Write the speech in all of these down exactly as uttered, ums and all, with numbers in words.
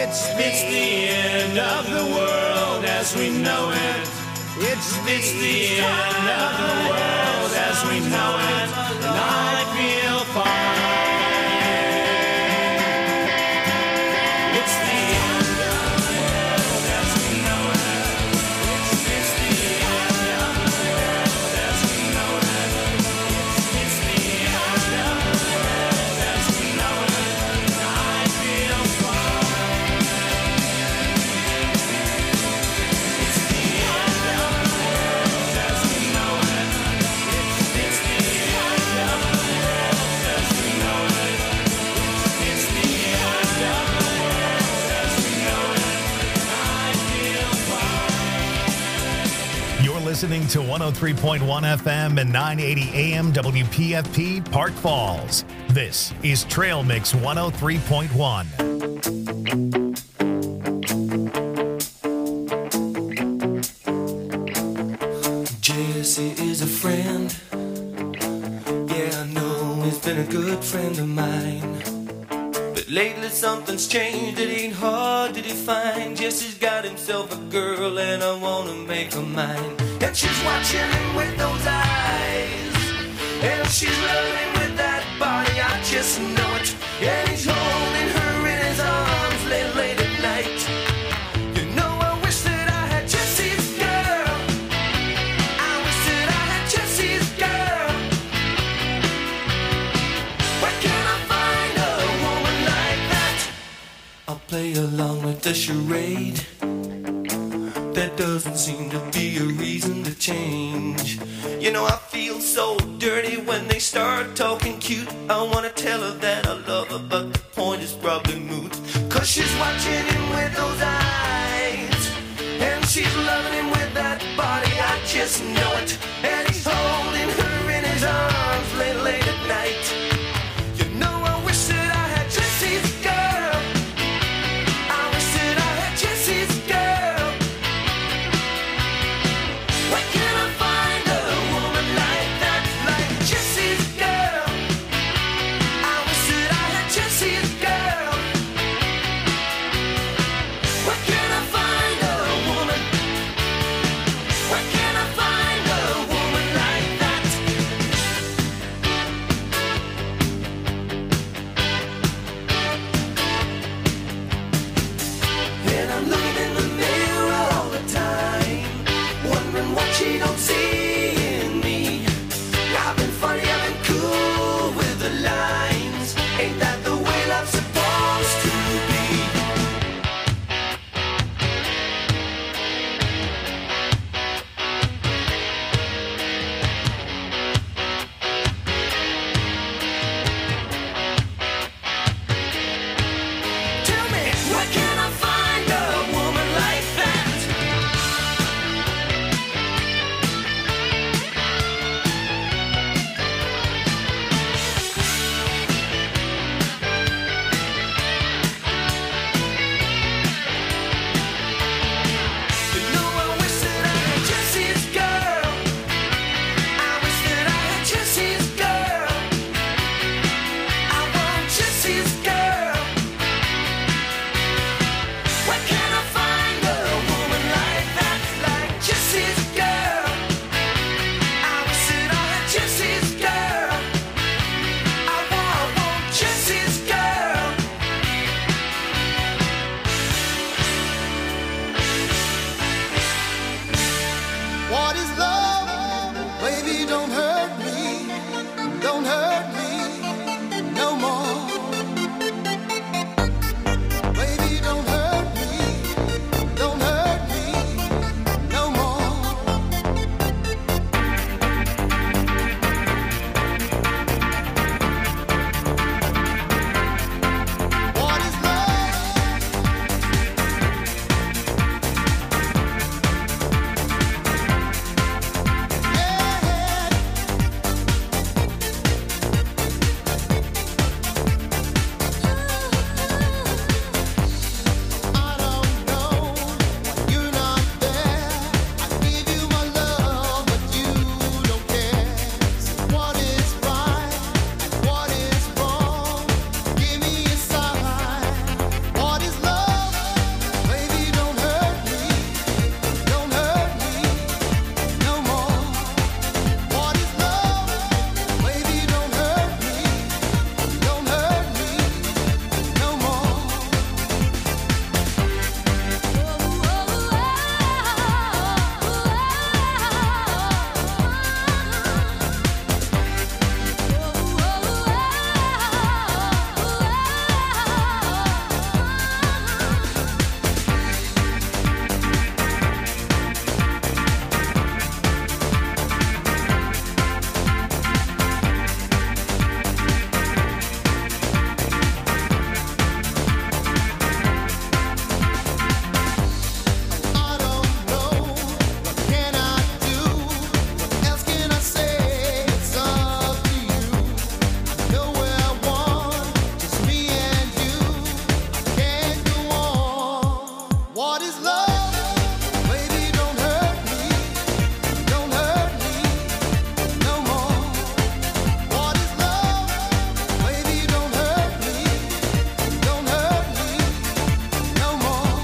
It's the, it's the end of the world as we know it. It's the, it's the end of the world as we know it. And I feel fine. It's the end of the world as we know it. It's, it's the end of the world as we know it. It's, it's the end of the world as we know it. And I feel fine. It's the end of the world as we know it. It's, it's the end of the world as we know it. It's, it's the end of the world as we know it. And I feel fine. You're listening to one oh three point one F M and nine eighty A M W P F P Park Falls. This is Trail Mix one oh three point one. Jesse is a friend. Yeah, I know he's been a good friend of mine. But lately something's changed, it ain't hard to define. Jesse's got himself a girl and I wanna make her mine. And she's watching him with those eyes, and she's loving him with that body, I just know it. And he's holding her in his arms late, late at night. You know I wish that I had Jesse's girl. I wish that I had Jesse's girl. Where can I find a woman like that? I'll play along with the charade. There doesn't seem to be a reason to change. You know I feel so dirty when they start talking cute. I wanna tell her that I love her, but the point is probably moot. Cause she's watching him with those eyes, and she's loving him with that body, I just know it. And he's holding her in his arms late, late at night. You know I wish that I had Jesse's girl. I wish that I had Jesse's girl. Where can I find a woman like that, like Jesse's girl? I wish that I had Jesse's girl. Where can I find a woman? Where can I find a woman What is love? Baby, don't hurt me. Don't hurt me no more. What is love? Baby, don't hurt me. Don't hurt me no more.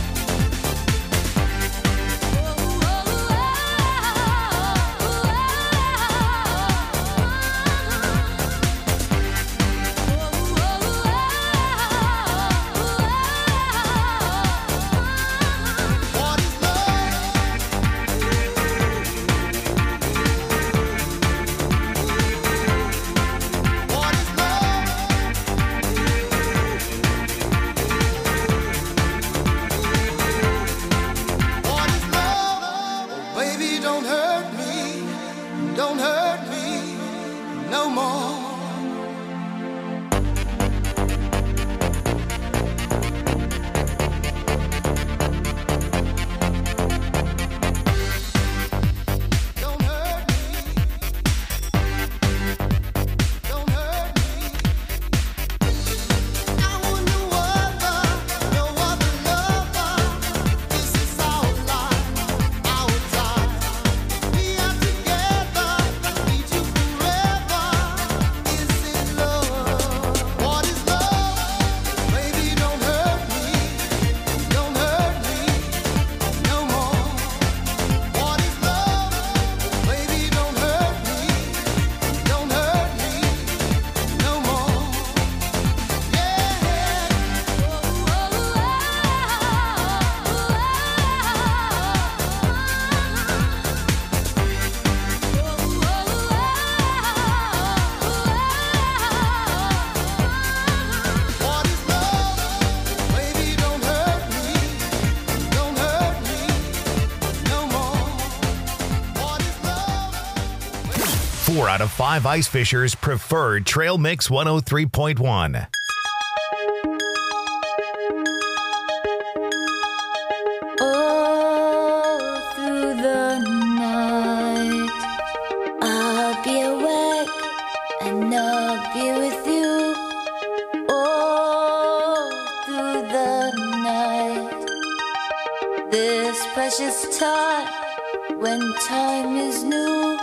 What is love? What is love? What is love? Oh, baby, don't hurt me. Don't hurt me no more. Don't hurt me. Don't hurt me. I want no other, no other lover. This is our life, our time. We are together, need you forever. Is it love? What is love? Baby, don't hurt me. Don't hurt me no more. What is love? Baby, don't hurt me. Don't hurt me no more. What is love? Baby, don't hurt me. Don't hurt me no more. What is love? Four out of five ice fishers prefer Trail Mix one oh three point one. All through the night, I'll be awake and I'll be with you. All through the night, this precious time when time is new.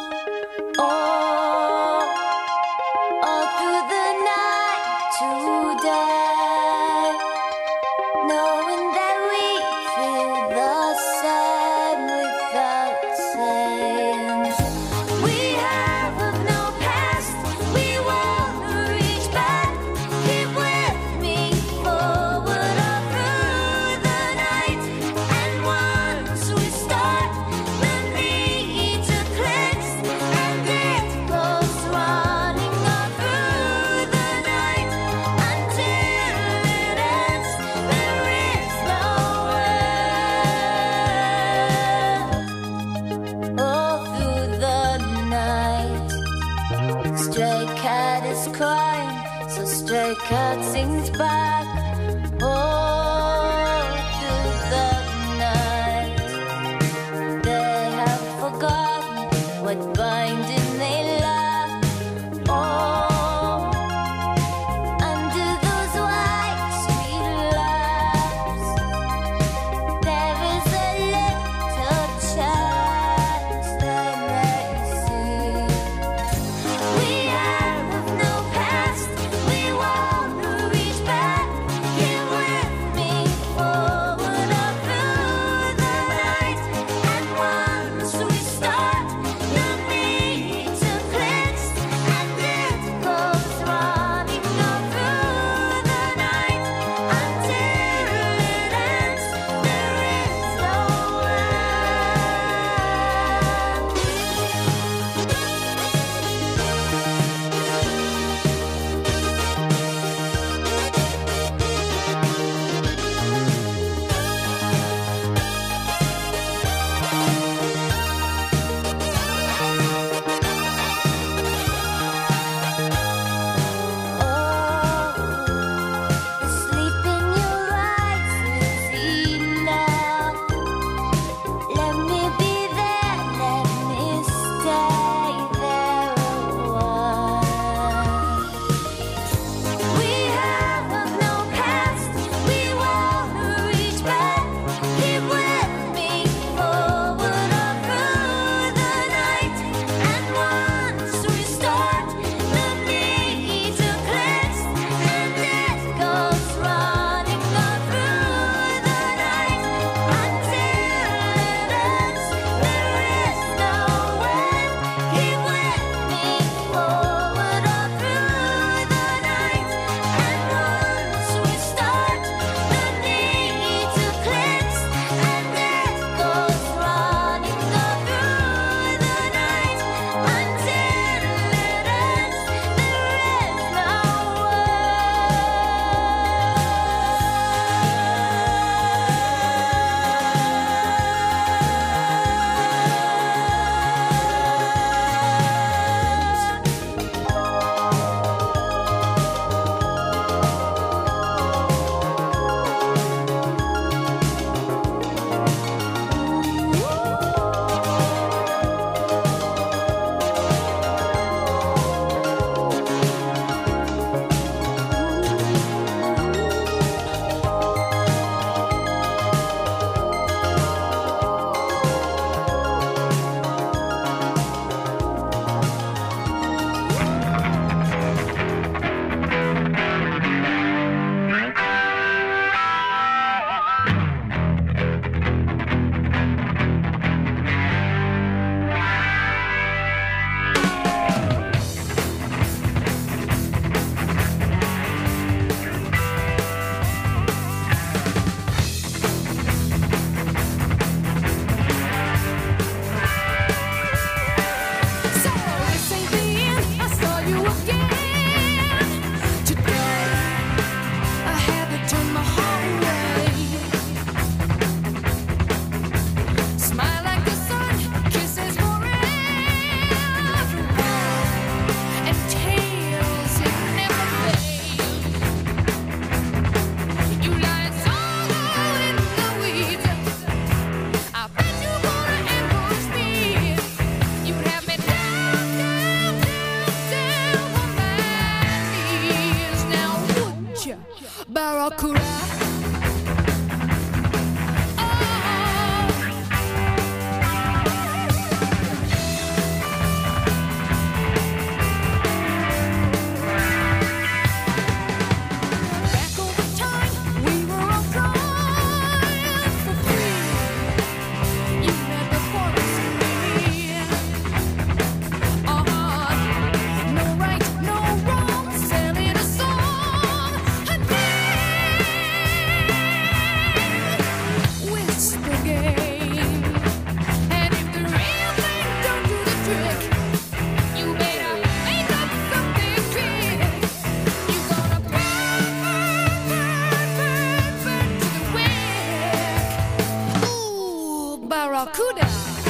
All, all through the night today, knowing that we feel the same without saying. We have no past, we wanna reach back. Keep with me forward all through the night. And once we start, the need to cleanse, and it goes running all through the night until it ends. There is no end. All through the night, stray cat is crying, so stray cat sings back. All through the night, they have forgotten what binding they lack. Oh, under those white sweet laps, there is a little chance they may see. We have no past, we wanna reach back. Barracuda.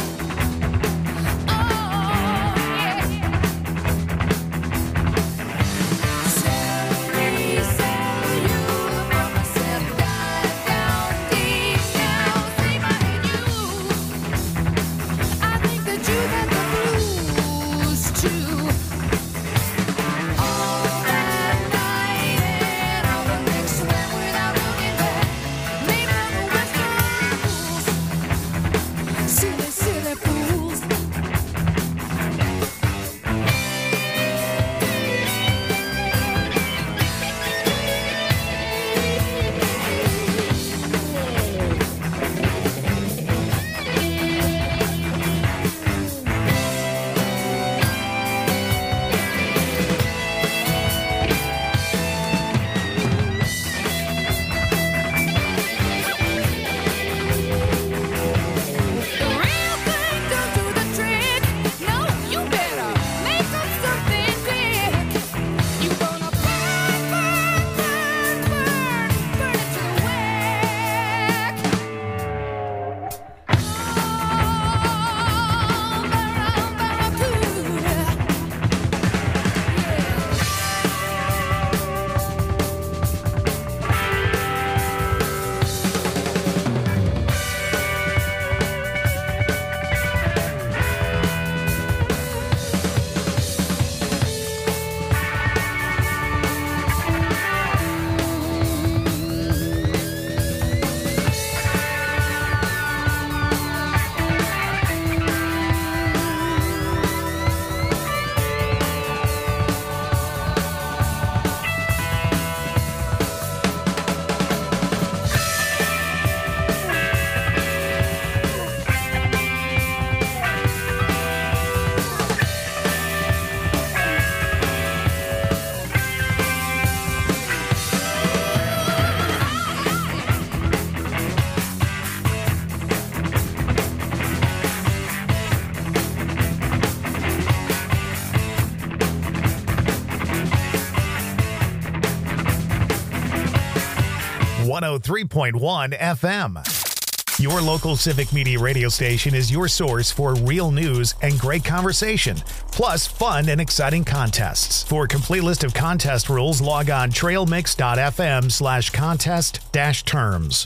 one oh three point one F M. Your local civic media radio station is your source for real news and great conversation, plus fun and exciting contests. For a complete list of contest rules, log on trailmix.fm slash contest dash terms.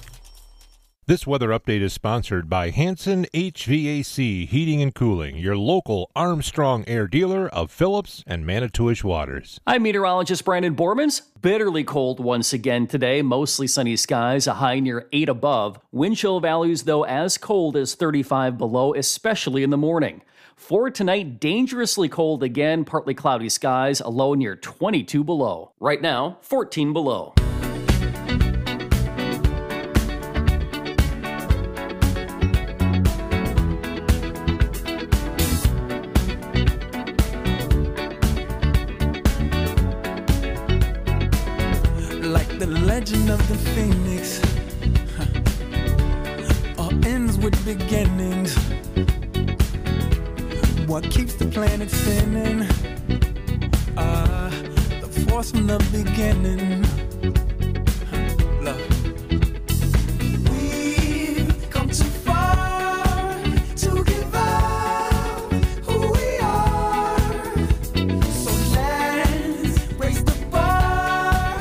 This weather update is sponsored by Hanson H V A C Heating and Cooling, your local Armstrong Air dealer of Phillips and Manitowish waters. I'm meteorologist Brandon Bormans. Bitterly cold once again today. Mostly sunny skies, a high near eight above. Wind chill values, though, as cold as thirty-five below, especially in the morning. For tonight, dangerously cold again, partly cloudy skies, a low near twenty-two below. Right now, fourteen below. The legend of the phoenix huh. all ends with beginnings. What keeps the planet spinning? Uh, the force from the beginning. Huh. Look. We've come too far to give up who we are. So let's raise the bar.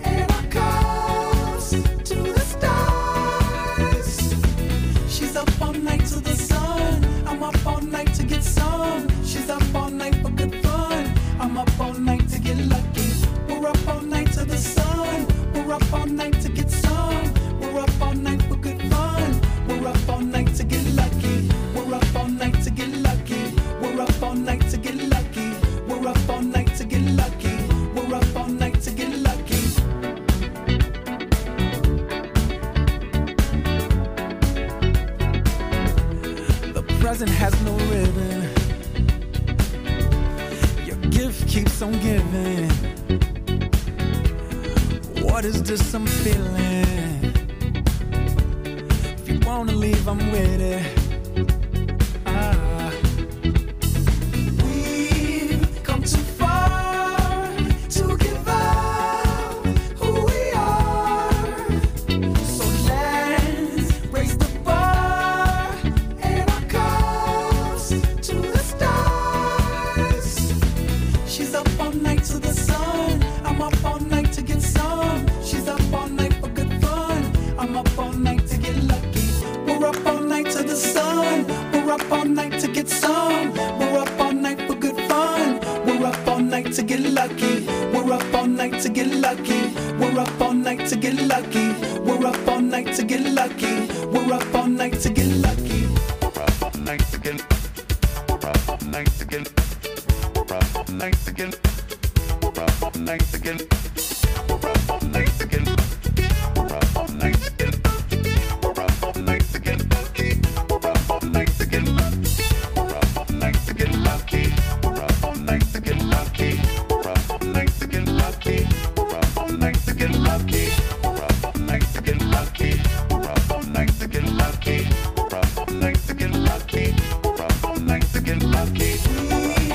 She's up all night to the sun. I'm up all night to get some. She's up all night for good fun. I'm up all night to get lucky. We're up all night to the sun. We're up all night to get some. We're up all night for good fun. We're up all night to get lucky. We're up all night to get lucky. We're up all night to get lucky. We're up all night to get lucky. We're up all night to get lucky. Present has no ribbon. Your gift keeps on giving. What is this I'm feeling? If you wanna leave, I'm with it. Ah. We've come too far to give up who we are. So let's raise the bar. up all night to get some. We're up all night for good fun. We're up all night to get lucky. We're up all night to get lucky. We're up all night to get lucky. We're up all night to get lucky. We're up all night to get lucky. We're up all night to get. We're up all night to get. We're up all night to get. We're up all night to get. We're up all night to get. We're up all night to get. We're up all night to get. We're up all night to get. We're up all night to get lucky. We're up all night to get lucky. We're up all night to get lucky. We're up all night to get lucky. We're up all night to get lucky. We're up all night to get lucky. We're up all night to get lucky. We're up all night to get lucky.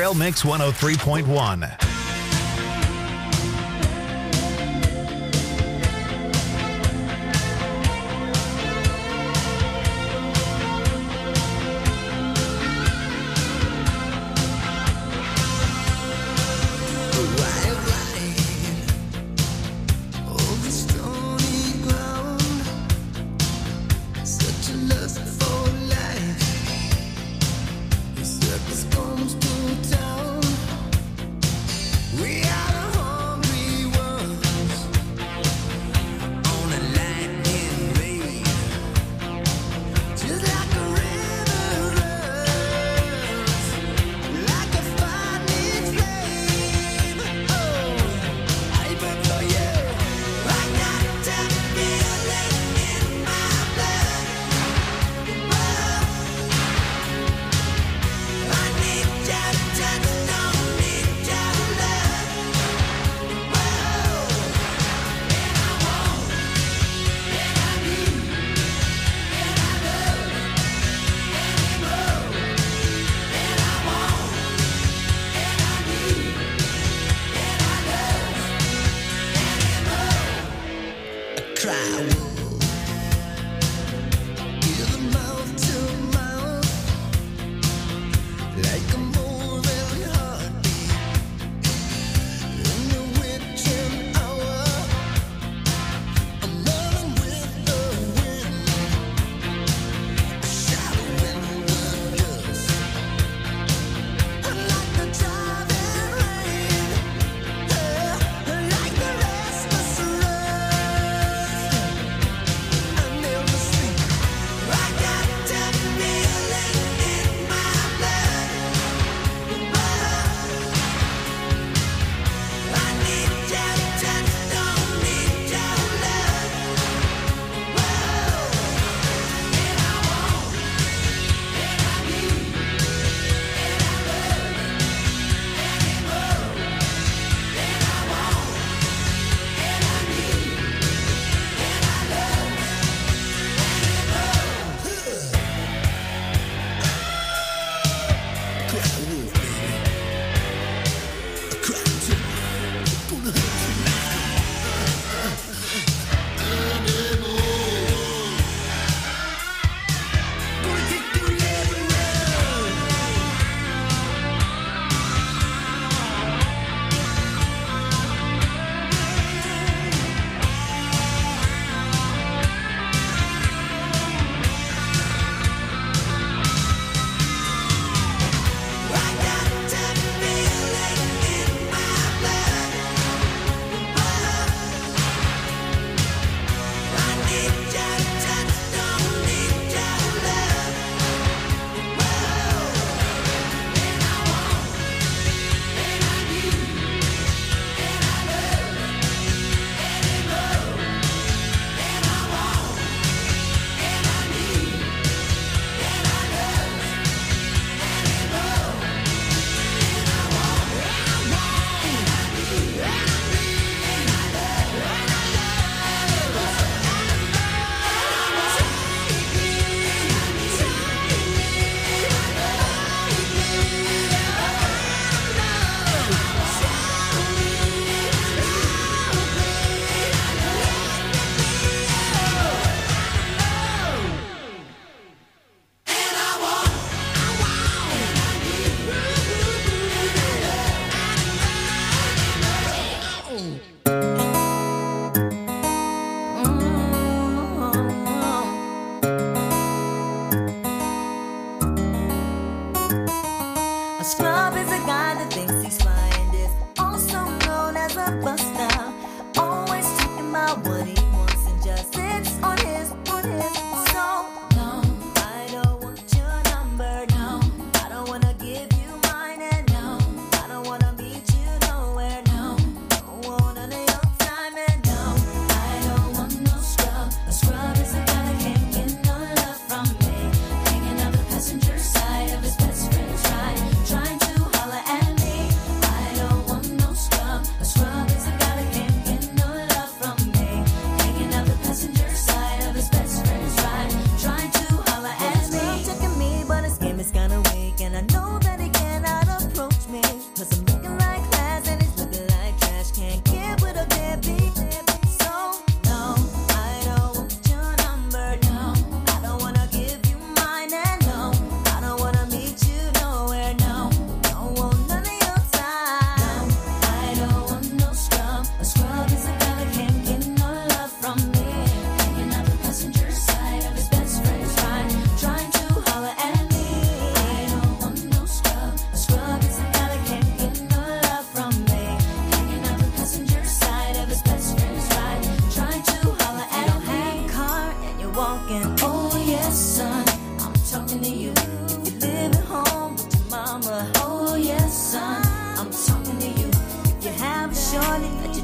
Trail Mix one oh three point one.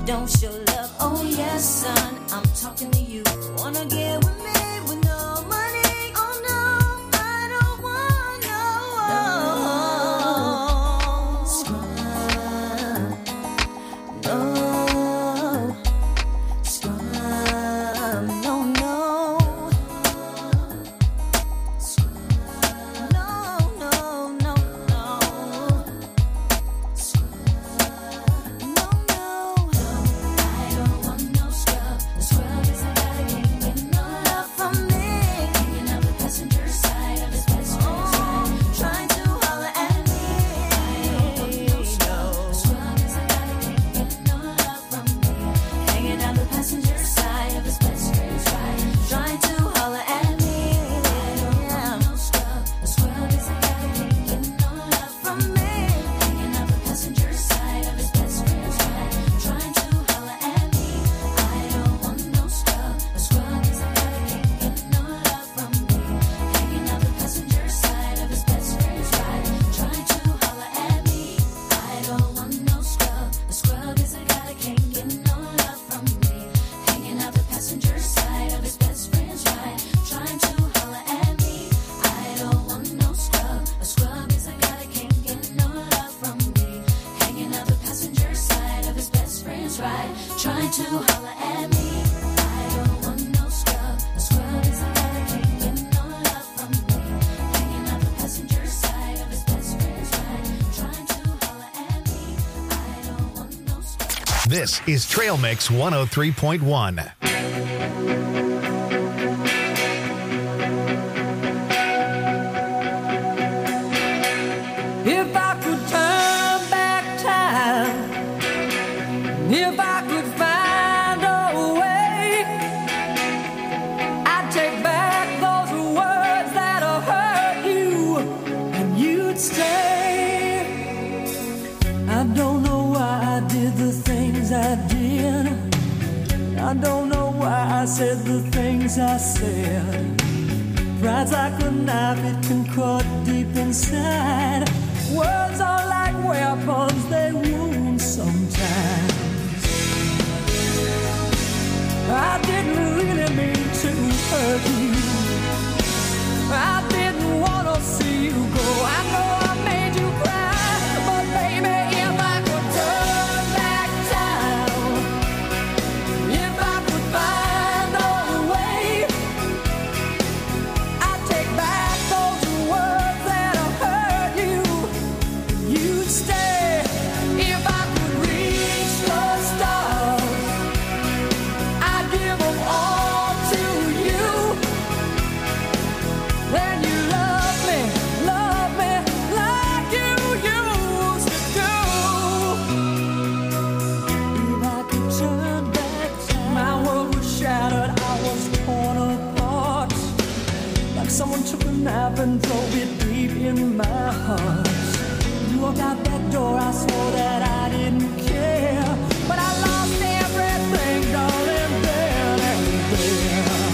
don't show love. Oh yes, son, I'm talking to you. Wanna get with me with no money? Oh no, I don't want no scrub. No scrub. No, no. Scrub. No, no, no, no. Scrub. No, no. I don't want no scrub. The scrub is a guy that can't get no love from me. Hanging out the passenger side of his best friend's ride, trying to holler at me. I don't want no scrub. The scrub is a guy that can't get no love from me. Hanging out the passenger side of his best friend's ride, trying to holler at me. I don't want no scrub. The scrub is a guy that can't get no love from me. Hanging out the passenger side of his best friend's ride, trying to holler at me. I don't want no scrub. The scrub is a guy that can't get no love from me. Hanging out the passenger side of his best friend's ride, trying to holler at me. I don't want no scrub. The scrub is a guy that can't get no love from me. Hanging out the passenger side of his best friend's ride, trying to holler at me. I don't want no scrub. A scrub is a guy that can't get no love from me. Hanging out the passenger side of his best friend's ride, trying to holler at me. I don't want no scrub. A scrub is a guy that can't get no love from me. Hanging out the passenger side of his best friend's ride, trying to holler at me. I don't want no scrub. This is Trail Mix one oh three point one. If I could turn back time, if I could find a way, I'd take back those words that hurt you, and you'd stay. I don't know why I did the things I did. I don't know why I said the things I said. Pride's like a knife, it can cut deep inside. Words are like weapons, they wound sometimes. I didn't really mean to hurt you. I didn't want to see you go. I know I made you cry, but baby, if I could turn back time, if I could find a way, I'd take back those words that hurt you. You'd stay. If I could reach the stars, I'd give them all to you. Then you love me, love me like you used to do. If I could turn back time, my world was shattered, I was torn apart. Like someone took a knife and drove it deep in my heart. You walked out that door, I swore that I didn't care. But I lost everything, darling, then and there.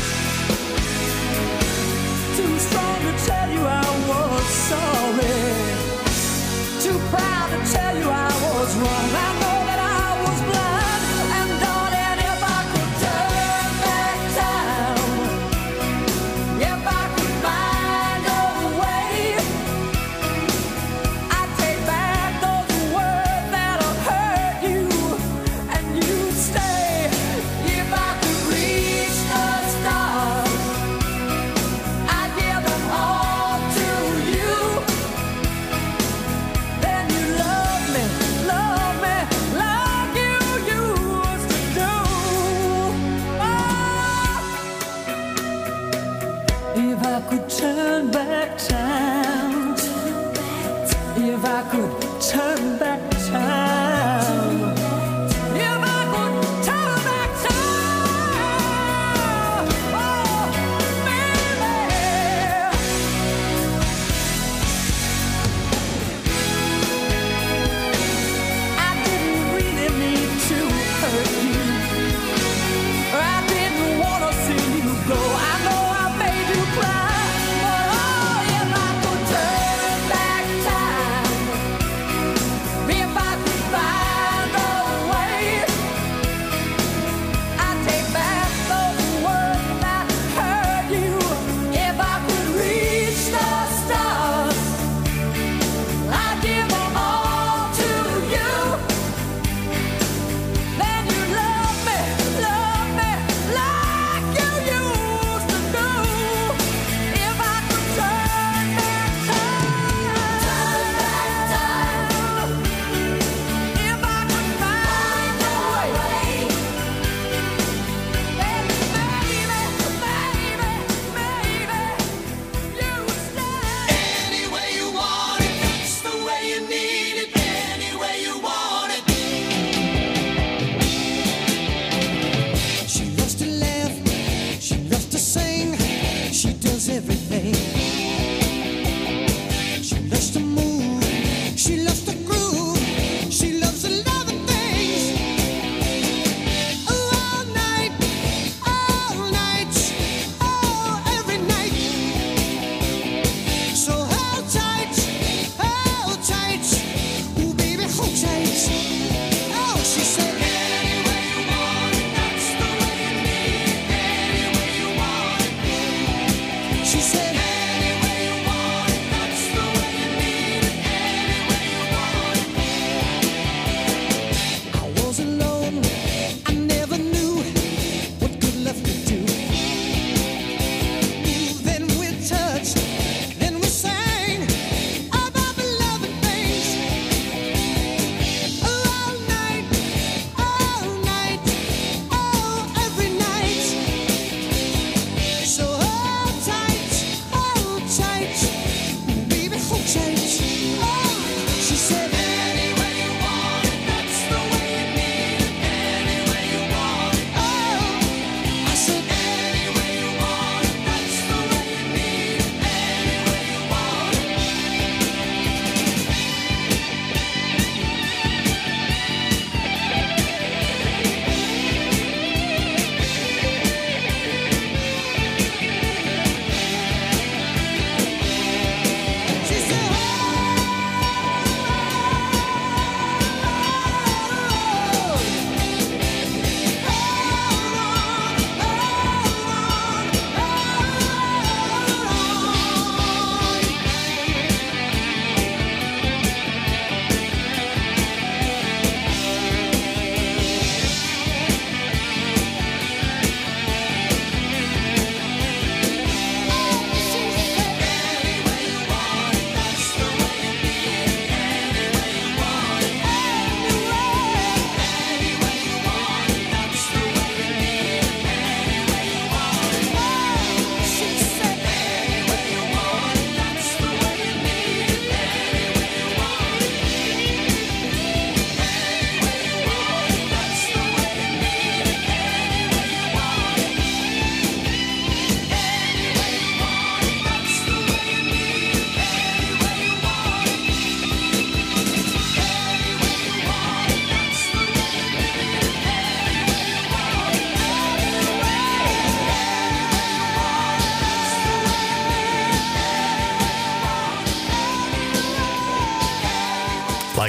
Too strong to tell you I was sorry. Too proud to tell you I was wrong. I know that I was blind. And darling, if I could turn back time, if I could find a way, I'd take back those words that hurt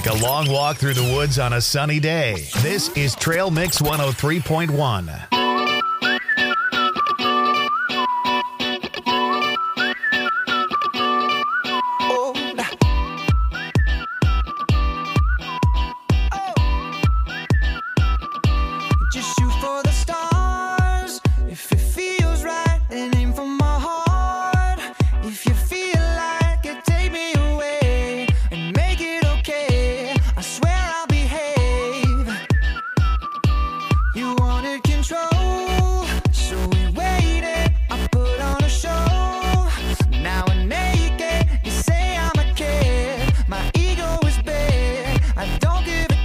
Take a long walk through the woods on a sunny day. This is Trail Mix one oh three point one. Just shoot for the stars if it feels right, and aim for my heart. If you feel like it, take me away and make it okay. I swear I'll behave. You wanted control, so we waited. I put on a show. Now I make it. You say I'm a kid. My ego is big. I don't give a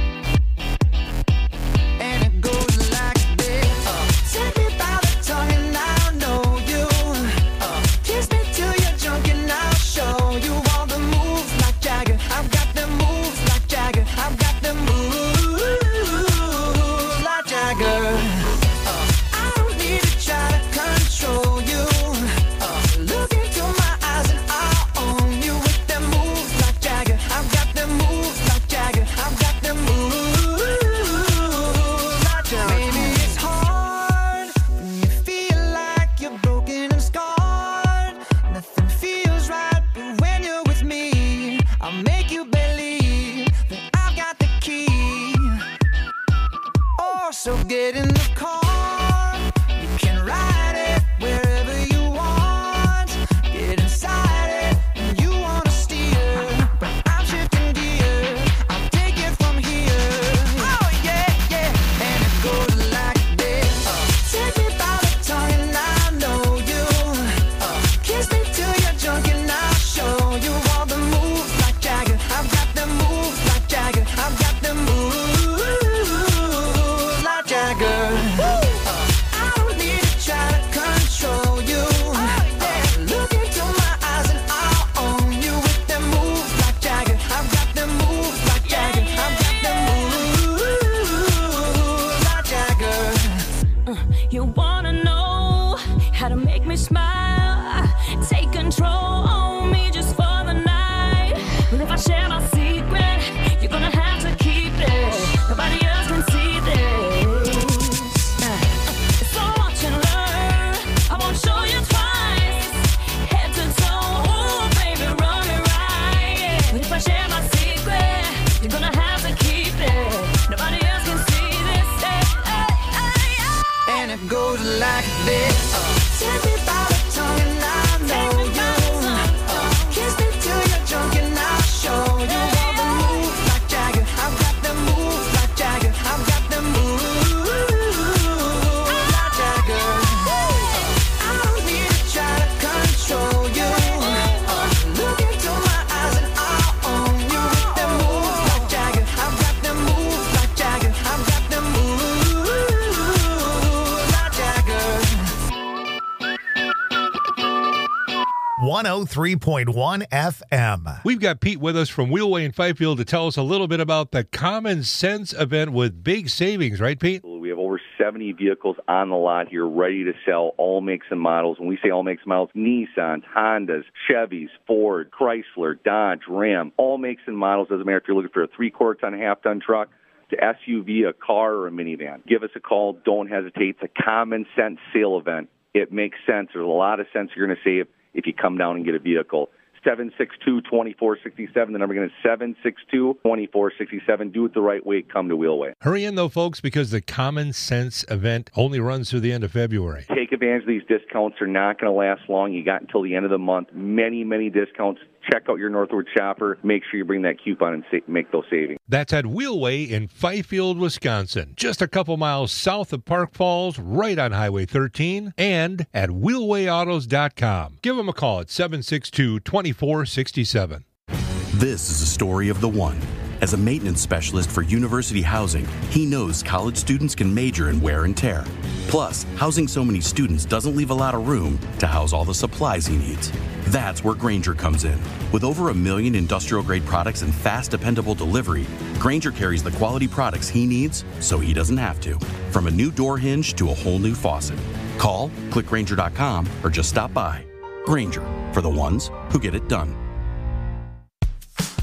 and it goes like this. Uh, take me by the tongue and I'll know you. Uh, kiss me till you're drunk and I'll show you all the moves like Jagger. I've got the moves like Jagger. I've got the moves like Jagger. Uh, I don't need to try to control you. Uh, look into my eyes and I'll own you with them moves like Jagger. I've got the moves like Jagger. I've got the moves. Maybe it's hard when you feel like you're broken and scarred. Nothing feels right, but when you're with me, I'll make you believe that I've got the key. Oh, so get in the car. You can ride it wherever you want. Get inside it and you wanna steer, but I'm shifting gears. I'll take it from here. Oh yeah, yeah, and it goes like this. Uh, take me by the tongue and I know you. Uh, kiss me till you're drunk and I'll show you all the moves like Jagger. I've got the moves like Jagger. I've got the moves like Jagger. Uh, I don't need to try to control you. Uh, look into my eyes and I'll own you with them moves like Jagger. I've got the moves like Jagger. I've got the moves like Jagger. You wanna know how to make me smile? Take control on me just for the night. Well, if I share my secret, you're gonna have to keep it. Nobody else can see this. Uh, So watch and learn. I won't show you twice. Head to toe, oh baby, run me right. But if I share my secret, you're gonna have to keep it. Nobody else can see this. Hey, hey, hey, hey. And it goes like this. Uh, take me by the tongue and I know you. Uh, kiss me till you're drunk and I'll show you all the moves like Jagger. I've got the moves like Jagger. I've got the moves like Jagger. Uh, I don't need to try to control you. Uh, look into my eyes and I'll own you with the moves like Jagger. I've got the moves like Jagger. I've got the moves like Jagger. one oh three point one F M. We've got Pete with us from Wheelway in Fifield to tell us a little bit about the Common Sense event with big savings, right, Pete? We have over seventy vehicles on the lot here ready to sell, all makes and models. When we say all makes and models, Nissans, Hondas, Chevys, Ford, Chrysler, Dodge, Ram, all makes and models. Doesn't matter if you're looking for a three-quarter ton, half-ton truck, to S U V, a car, or a minivan. Give us a call. Don't hesitate. It's a Common Sense sale event. It makes sense. There's a lot of sense you're going to save if you come down and get a vehicle. seven six two, two four six seven. The number again is seven six two, two four six seven. Do it the right way. Come to Wheelway. Hurry in, though, folks, because the Common Sense event only runs through the end of February. Take advantage of these discounts. They're not going to last long. You got until the end of the month. Many, many discounts. Check out your Northwood shopper. Make sure you bring that coupon and sa- make those savings. That's at Wheelway in Fifield, Wisconsin, just a couple miles south of Park Falls, right on Highway thirteen, and at wheelway autos dot com. Give them a call at seven six two, two four six seven. This is a story of the one. As a maintenance specialist for University Housing, he knows college students can major in wear and tear. Plus, housing so many students doesn't leave a lot of room to house all the supplies he needs. That's where Grainger comes in. With over a million industrial-grade products and fast, dependable delivery, Grainger carries the quality products he needs so he doesn't have to. From a new door hinge to a whole new faucet. Call, click Grainger dot com, or just stop by. Grainger, for the ones who get it done.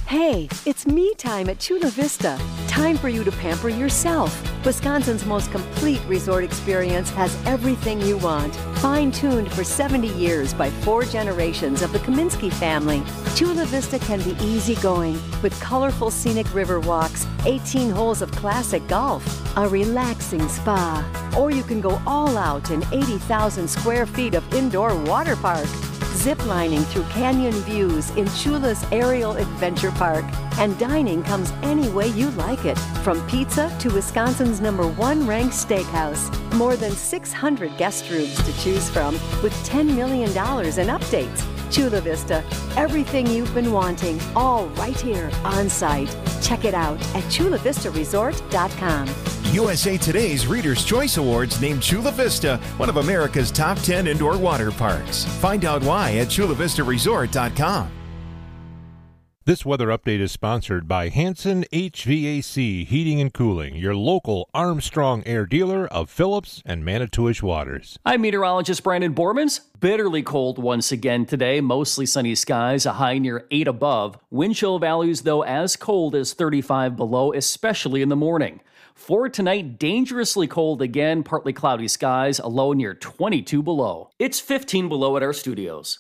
Hey, it's me time at Chula Vista. Time for you to pamper yourself. Wisconsin's most complete resort experience has everything you want. Fine-tuned for seventy years by four generations of the Kaminsky family. Chula Vista can be easygoing with colorful scenic river walks, eighteen holes of classic golf, a relaxing spa. Or you can go all out in eighty thousand square feet of indoor water park. Ziplining through canyon views in Chula's Aerial Adventure Park. And dining comes any way you like it, from pizza to Wisconsin's number one ranked steakhouse. More than six hundred guest rooms to choose from with ten million dollars in updates. Chula Vista, everything you've been wanting, all right here on site. Check it out at chula vista resort dot com. U S A Today's Reader's Choice Awards named Chula Vista one of America's top ten indoor water parks. Find out why at chula vista resort dot com. This weather update is sponsored by Hanson H V A C Heating and Cooling, your local Armstrong Air dealer of Phillips and Manitowish waters. I'm meteorologist Brandon Bormans. Bitterly cold once again today. Mostly sunny skies, a high near eight above. Wind chill values, though, as cold as thirty-five below, especially in the morning. For tonight, dangerously cold again, partly cloudy skies, a low near twenty-two below. It's fifteen below at our studios.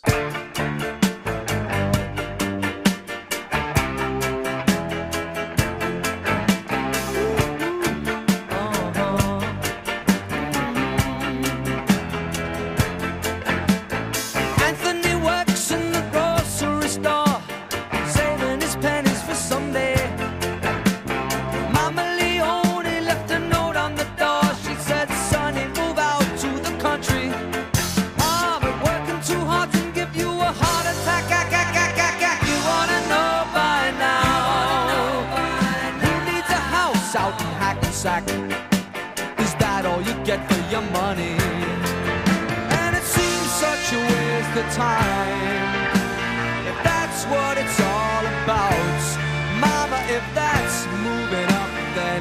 Anthony works in the grocery store, saving his pennies for someday. Mama Leone left a note on the door. She said, "Sonny, move out to the country. I've been working too hard to give you a heart attack. Ah, ah, ah, ah, ah. You wanna know by now? Who needs a house out in Hackensack? Is that all you get for your money? And it seems such a waste of time. If that's what it's all about, Mama, if that's moving up, then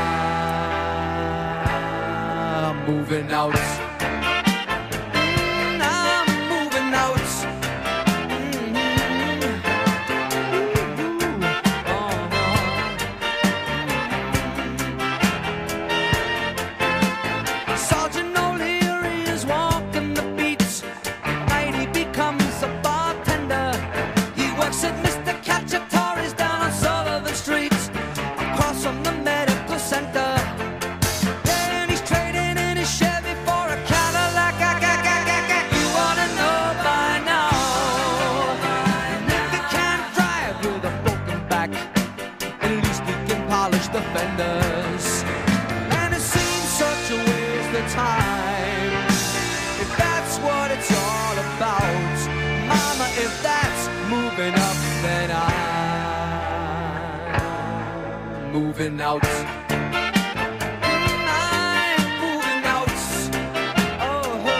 I'm moving out. Mm, I'm moving out. Mhm. Ooh, uh-huh. Sergeant O'Leary is walking the beats. Night he becomes a bartender. He works at Mister Cacciatore's down on Sullivan Street, across from the medical center. Then he's trading in his Chevy for a Cadillac. Ah, ah, ah, ah, ah. You wanna know by now? If he can't drive with a broken back, at least he can polish the fenders. And it seems such a waste of time. If that's what it's all about, Mama, if that's moving up, then I'm moving out. Mm, I'm moving out. Oh, oh,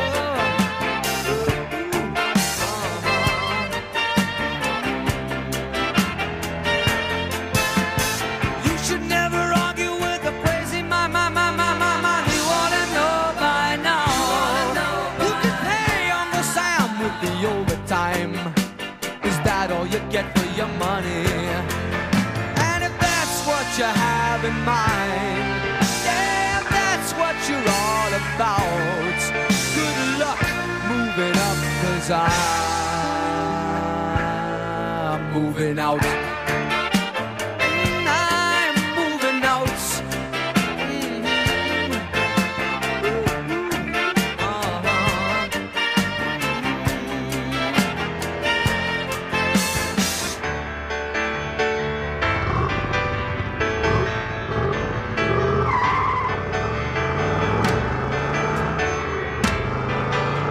uh-huh. You should never argue with a crazy my, my, my, my, my, my. You wanna know by now? You can pay Uncle Sam with the overtime. Is that all you get for your money? And if that's what you have in mind, yeah, if that's what you're all about, good luck moving up, 'cause I'm moving out. Mm, I'm moving out. Mhm. Ooh, uh-huh.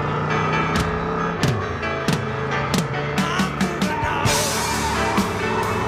I'm moving out.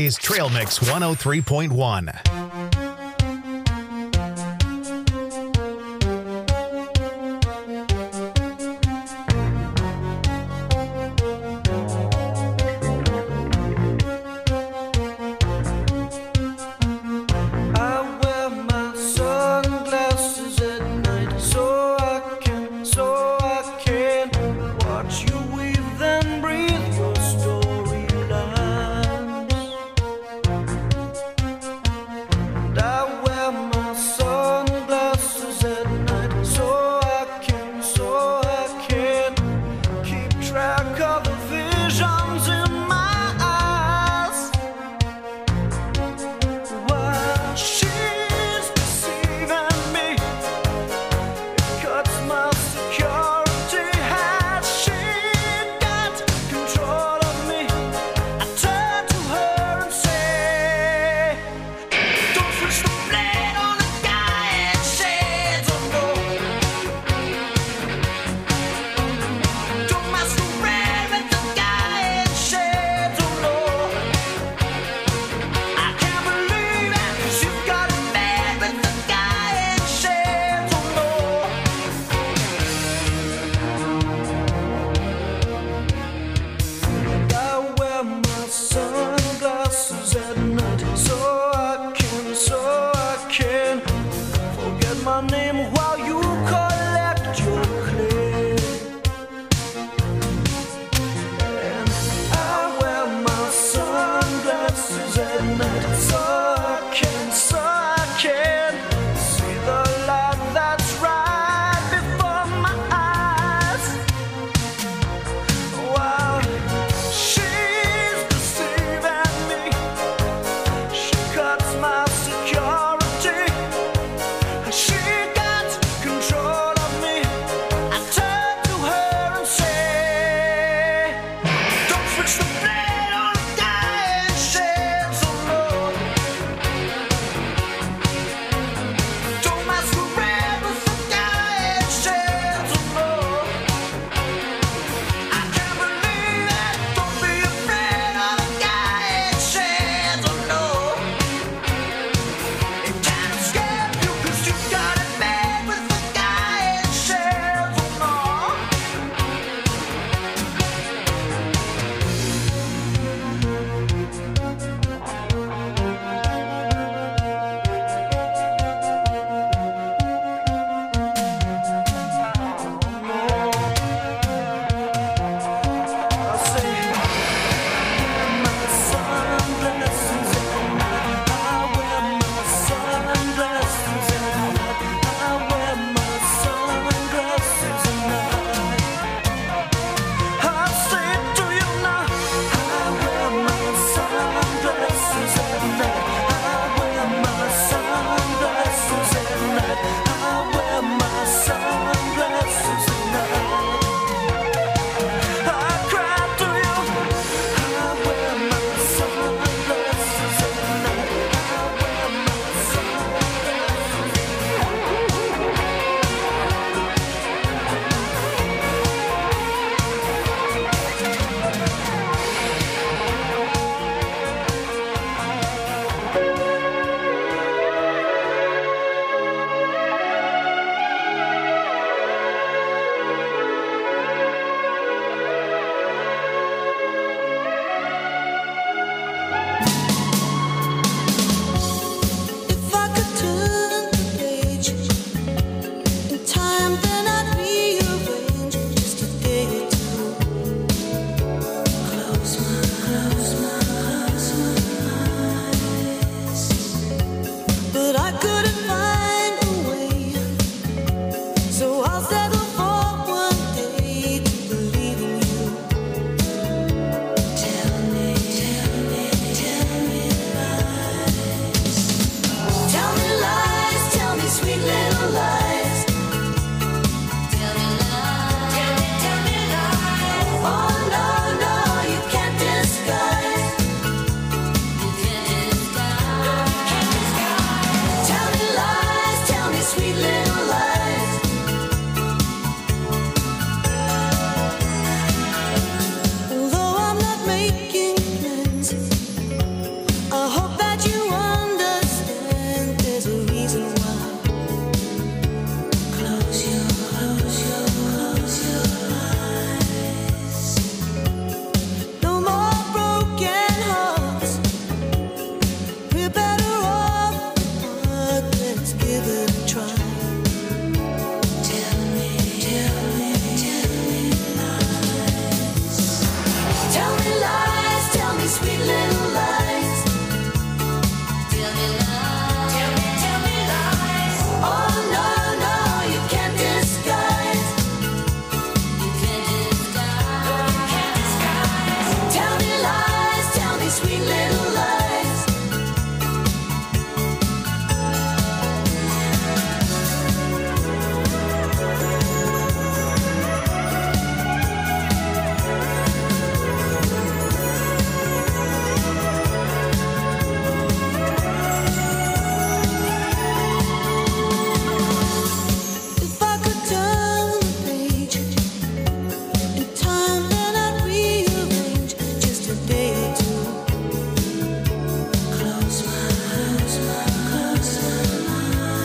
is Trail Mix one oh three point one.